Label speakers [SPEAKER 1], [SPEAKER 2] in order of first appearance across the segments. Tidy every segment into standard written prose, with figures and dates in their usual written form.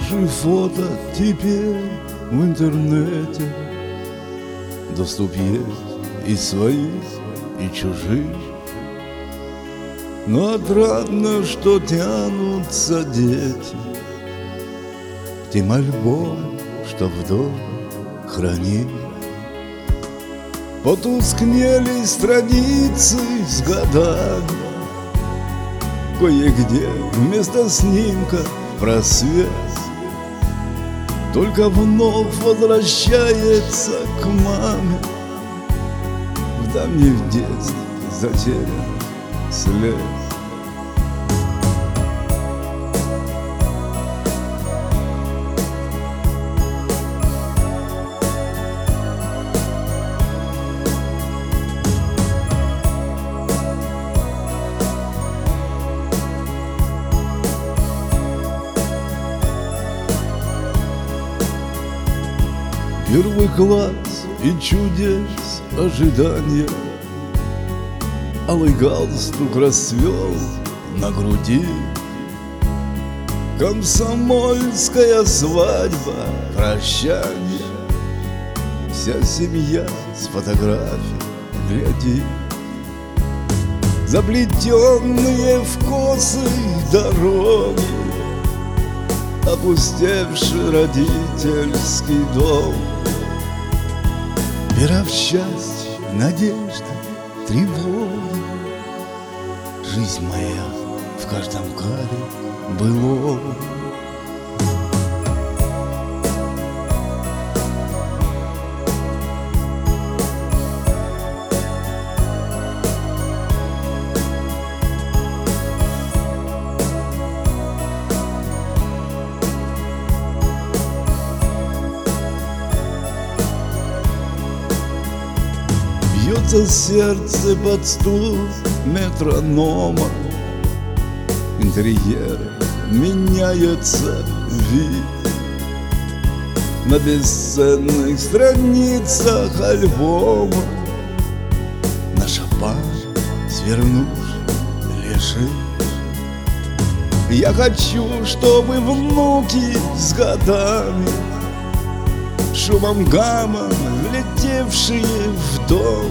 [SPEAKER 1] Наши фото теперь в интернете, доступ есть и своих, и чужих. Но отрадно, что тянутся дети к тем альбомам, что в доме хранили. Потускнели страницы с годами, кое-где вместо снимка просвет. Только вновь возвращается к маме в давнем детстве затерян след. Первый класс и чудес ожидания, алый галстук расцвел на груди. Комсомольская свадьба, прощание, вся семья с фотографий глядит. Заплетенные в косы дороги, опустевший родительский дом. Вера в счастье, надежда, тревоги. Жизнь моя в каждом кадре былом. Бьется сердце под стук метронома, интерьер меняется вид. На бесценных страницах альбома наша память, свернувшись, лежит. Я хочу, чтобы внуки с годами, шумом гамма, влетевшие в дом,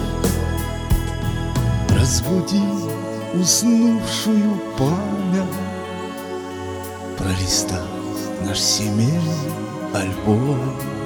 [SPEAKER 1] разбуди уснувшую память, пролистав наш семейный альбом.